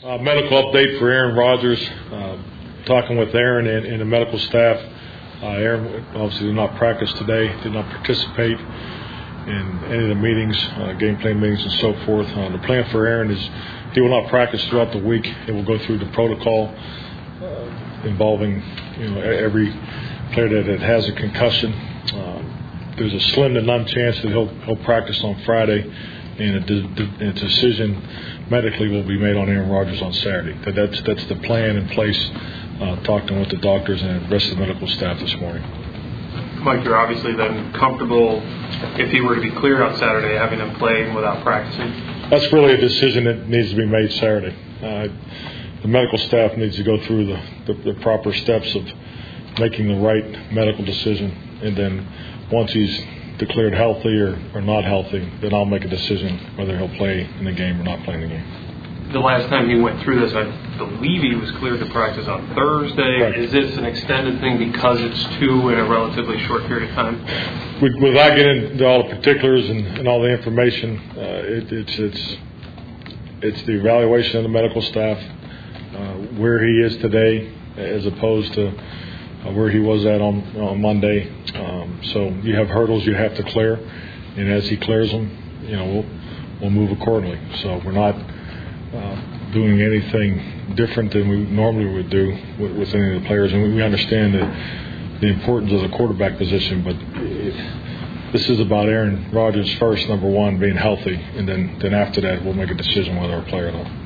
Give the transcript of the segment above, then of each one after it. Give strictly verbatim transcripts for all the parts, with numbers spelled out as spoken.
Uh, medical update for Aaron Rodgers. Uh, talking with Aaron and, and the medical staff. Uh, Aaron obviously did not practice today, did not participate in any of the meetings, uh, game plan meetings and so forth. Uh, the plan for Aaron is he will not practice throughout the week. It will go through the protocol uh, involving you know every player that, that has a concussion. Uh, there's a slim to none chance that he'll he'll practice on Friday, and a, de- a decision medically will be made on Aaron Rodgers on Saturday. That, that's that's the plan in place. Uh, talking with the doctors and the rest of the medical staff this morning. Mike, you're obviously then comfortable if he were to be cleared on Saturday, having him play without practicing? That's really a decision that needs to be made Saturday. Uh, the medical staff needs to go through the, the, the proper steps of making the right medical decision, and then once he's declared healthy or, or not healthy, then I'll make a decision whether he'll play in the game or not play in the game. The last time he went through this, I believe he was cleared to practice on Thursday. Right. Is this an extended thing because it's two in a relatively short period of time? Without getting into all the particulars and, and all the information, uh, it, it's it's it's the evaluation of the medical staff, uh, where he is today as opposed to uh, where he was at on, on Monday. Um, so you have hurdles you have to clear, and as he clears them, you know we'll we'll move accordingly. So we're not Uh, doing anything different than we normally would do with, with any of the players. And we, we understand that the importance of the quarterback position, but it, this is about Aaron Rodgers first, number one, being healthy, and then, then after that we'll make a decision whether we'll play or not.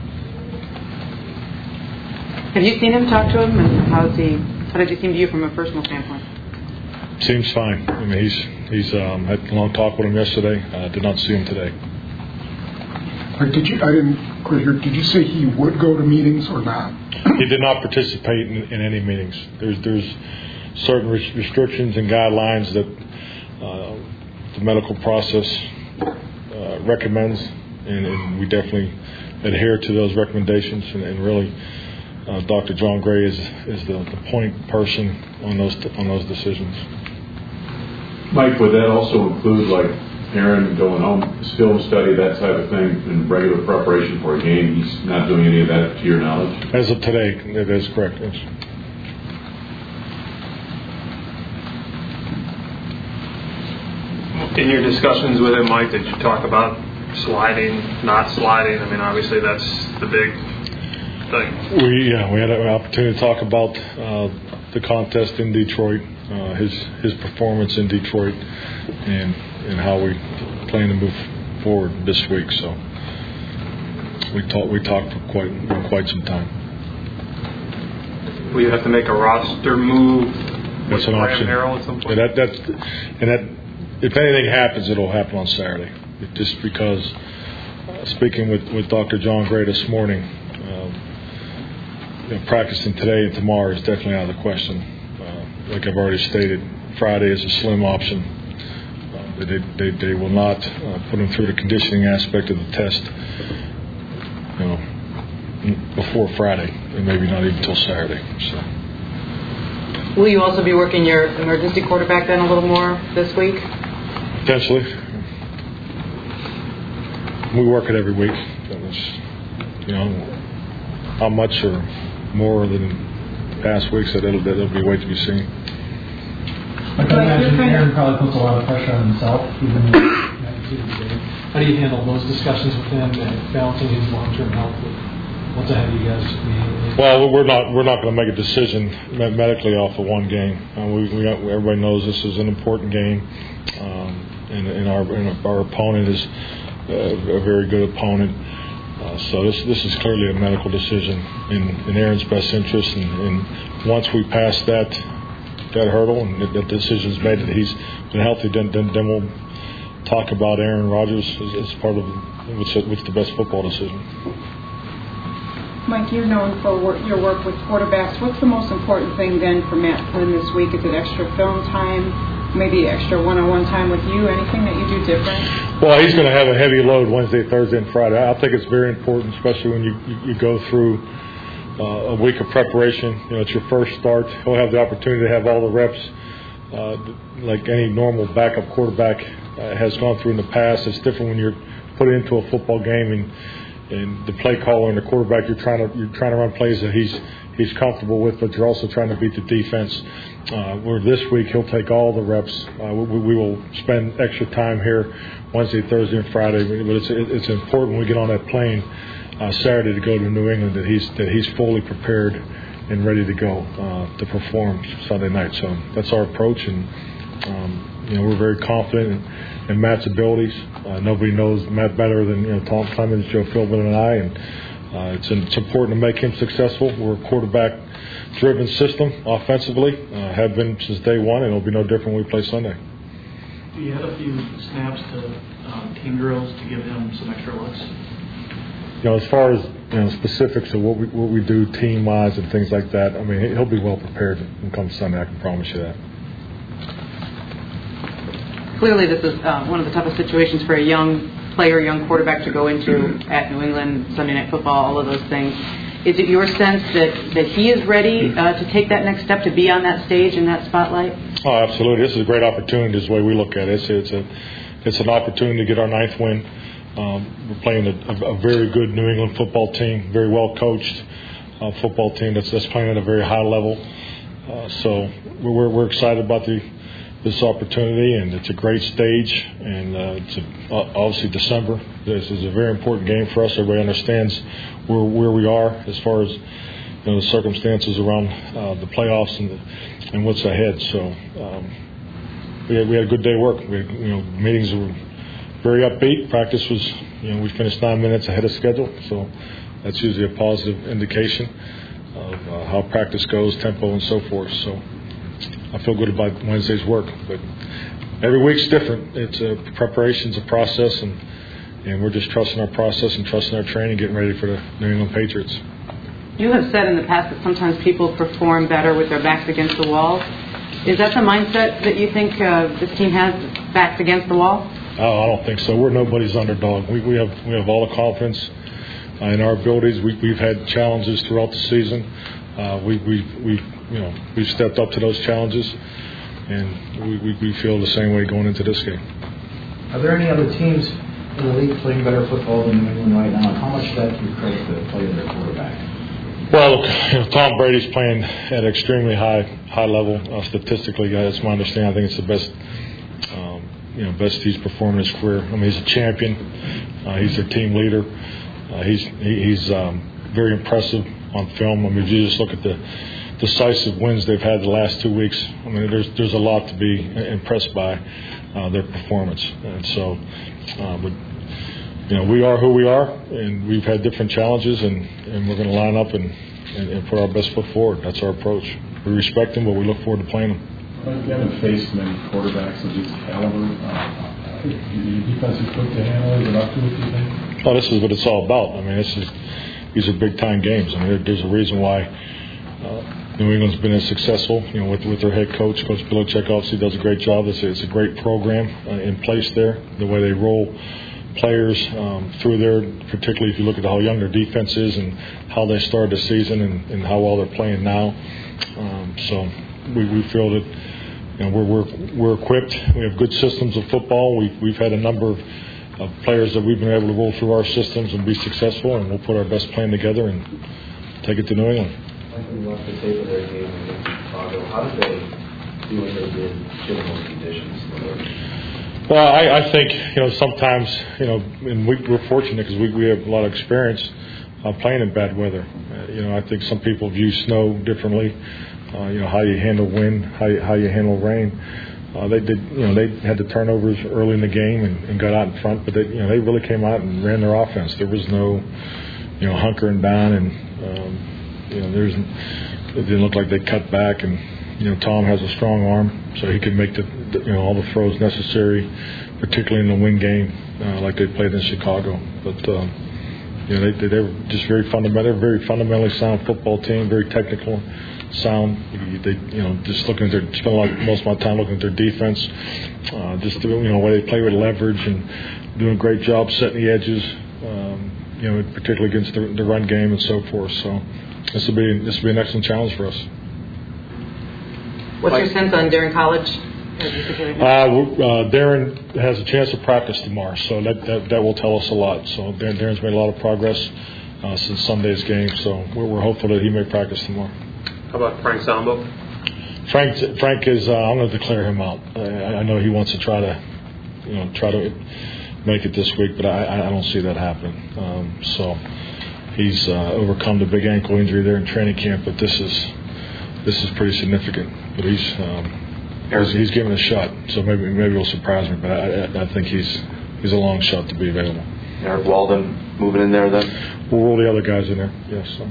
Have you seen him, talk to him, and how's he, how did he seem to you from a personal standpoint? Seems fine. I mean, he's, he's um, had a long talk with him yesterday. Uh, did not see him today. Did you? I didn't quite hear. Did you say he would go to meetings or not? He did not participate in, in any meetings. There's there's certain restrictions and guidelines that uh, the medical process uh, recommends, and, and we definitely adhere to those recommendations. And, and really, uh, Doctor John Gray is is the, the point person on those on those decisions. Mike, would that also include like Aaron going home, film study, that type of thing, in regular preparation for a game? He's not doing any of that to your knowledge? As of today, that is correct, yes. In your discussions with him, Mike, did you talk about sliding, not sliding? I mean, obviously that's the big thing. We, yeah, we had an opportunity to talk about uh, the contest in Detroit, uh, his his performance in Detroit, and and how we plan to move forward this week. So we talked we talked for quite for quite some time. Will you have to make a roster move? That's an option. At some point? And that that's and that if anything happens, it'll happen on Saturday. It just because uh, speaking with, with Doctor John Gray this morning, um, you know, practicing today and tomorrow is definitely out of the question. Uh, like I've already stated, Friday is a slim option. They, they, they will not uh, put him through the conditioning aspect of the test, you know, before Friday, and maybe not even until Saturday. So, will you also be working your emergency quarterback then a little more this week? Potentially. We work it every week. Was, you know, how much or more than past weeks, that it'll, it'll be wait to be seen. I can imagine Aaron probably puts a lot of pressure on himself, even in magnitude of the game. How do you handle those discussions with him and balancing his long-term health with what's ahead of you guys? Well, we're not we're not going to make a decision medically off of one game. Uh, we, we got, everybody knows this is an important game, um, and, and our and our opponent is a, a very good opponent. Uh, so this this is clearly a medical decision in, in Aaron's best interest, and, and once we pass that. that hurdle and the decision is made that he's been healthy, then, then, then we'll talk about Aaron Rodgers as, as part of what's, what's the best football decision. Mike, you're known for work, your work with quarterbacks. What's the most important thing then for Matt Flynn this week? Is it extra film time, maybe extra one-on-one time with you? Anything that you do different? Well, he's going to have a heavy load Wednesday, Thursday, and Friday. I think it's very important, especially when you, you, you go through Uh, a week of preparation. You know, it's your first start. He'll have the opportunity to have all the reps uh, like any normal backup quarterback uh, has gone through in the past. It's different when you're put into a football game and and the play caller and the quarterback, you're trying to you're trying to run plays that he's he's comfortable with, but you're also trying to beat the defense. Uh, where this week he'll take all the reps. Uh, we, we will spend extra time here Wednesday, Thursday, and Friday. But it's it's important when we get on that plane uh, Saturday to go to New England that he's that he's fully prepared and ready to go uh, to perform Sunday night. So that's our approach, and um, you know we're very confident in, in Matt's abilities. Uh, nobody knows Matt better than you know Tom Clemens, Joe Philbin, and I. And uh, it's it's important to make him successful. We're a quarterback-driven system offensively, uh, have been since day one, and it'll be no different when we play Sunday. Do you have a few snaps to um, team drills to give him some extra looks? You know, as far as you know, specifics of what we what we do team wise and things like that, I mean, he'll be well prepared when it comes Sunday. I can promise you that. Clearly, this is uh, one of the toughest situations for a young player, young quarterback to go into at New England, Sunday Night Football, all of those things. Is it your sense that, that he is ready uh, to take that next step, to be on that stage in that spotlight? Oh, absolutely. This is a great opportunity, is the way we look at it. It's, it's, a, it's an opportunity to get our ninth win. Um, we're playing a, a, a very good New England football team, very well coached uh, football team that's, that's playing at a very high level. Uh, so we're, we're excited about the this opportunity, and it's a great stage, and uh, it's a, uh, obviously December. This is a very important game for us. Everybody understands where where we are as far as you know, the circumstances around uh, the playoffs and the, and what's ahead. So um, we had we had a good day of work. We had, you know meetings were very upbeat. Practice was you know we finished nine minutes ahead of schedule, so that's usually a positive indication of uh, how practice goes, tempo, and so forth. So I feel good about Wednesday's work, but every week's different. It's a preparation's a process, and and we're just trusting our process and trusting our training, getting ready for the New England Patriots. You have said in the past that sometimes people perform better with their backs against the wall. Is that the mindset that you think uh, this team has, backs against the wall? Oh, I don't think so. We're nobody's underdog. We we have we have all the confidence uh, in our abilities. We we've had challenges throughout the season. Uh, we we we. You know, we've stepped up to those challenges, and we, we, we feel the same way going into this game. Are there any other teams in the league playing better football than New England right now? How much of that do you credit to the play of their quarterback? Well, you know, Tom Brady's playing at an extremely high high level. Uh, statistically, that's my understanding. I think it's the best, um, you know, best he's performed in his career. I mean, he's a champion. Uh, he's a team leader. Uh, he's he, he's um, very impressive on film. I mean, if you just look at the decisive wins they've had the last two weeks. I mean, there's there's a lot to be impressed by uh, their performance, and so, uh, but you know, we are who we are, and we've had different challenges, and, and we're going to line up and, and, and put our best foot forward. That's our approach. We respect them, but we look forward to playing them. Well, you haven't faced many quarterbacks of this caliber. Uh, the defense is quick to handle. Is it up to it, do you think? Oh, this is what it's all about. I mean, this is these are big time games. I mean, there, there's a reason why. Uh, New England's been as successful, you know, with with their head coach, Coach Belichick. Obviously, does a great job. It's a, it's a great program uh, in place there. The way they roll players um, through there, particularly if you look at how young their defense is and how they started the season and, and how well they're playing now. Um, so we, we feel that you know we're we're we're equipped. We have good systems of football. We've we've had a number of, of players that we've been able to roll through our systems and be successful, and we'll put our best plan together and take it to New England. When you watch the tape of their game against Chicago, how did they do what they did given those conditions? Well, I, I think, you know, sometimes, you know, and we, we're fortunate because we, we have a lot of experience uh, playing in bad weather. Uh, you know, I think some people view snow differently. Uh, you know, how you handle wind, how you, how you handle rain. Uh, they did, you know, they had the turnovers early in the game and, and got out in front, but they, you know, they really came out and ran their offense. There was no, you know, hunkering down and, um, You know, there's. It didn't look like they cut back, and you know, Tom has a strong arm, so he can make the, the you know all the throws necessary, particularly in the win game, uh, like they played in Chicago. But um, you know, they they were just very fundamental, very fundamentally sound football team, very technical, sound. They you know just looking at their spend a lot, most of my time looking at their defense, uh, just doing you know way they play with leverage and doing a great job setting the edges. Um, you know, particularly against the, the run game and so forth. So. This will be this will be an excellent challenge for us. What's your sense on during college Uh, w- uh, Darren has a chance to practice tomorrow, so that, that that will tell us a lot. So Darren, Darren's made a lot of progress uh, since Sunday's game, so we're, we're hopeful that he may practice tomorrow. How about Frank Zombo? Frank Frank is. Uh, I'm going to declare him out. I, I know he wants to try to, you know, try to make it this week, but I, I don't see that happening. Um, so he's uh, overcome the big ankle injury there in training camp, but this is this is pretty significant. But he's. Um, He's, he's given a shot, so maybe maybe it'll surprise me, but I, I, I think he's he's a long shot to be available. Eric Walden moving in there then? We'll roll the other guys in there, yes. So.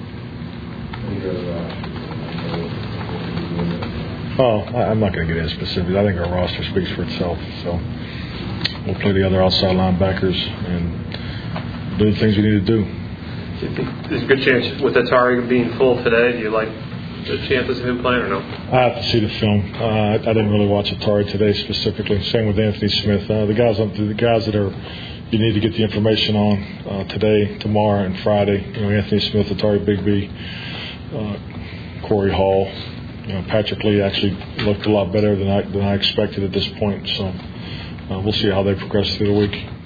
Oh, I, I'm not going to get into specifics. I think our roster speaks for itself. So we'll play the other outside linebackers and do the things we need to do. There's a good chance with Atari being full today. Do you like the chances of him playing or no? I have to see the film. Uh, I, I didn't really watch Atari today specifically. Same with Anthony Smith. Uh, the guys, the guys that are you need to get the information on uh, today, tomorrow, and Friday. You know, Anthony Smith, Atari Bigby, uh, Corey Hall. You know, Patrick Lee actually looked a lot better than I than I expected at this point. So uh, we'll see how they progress through the week.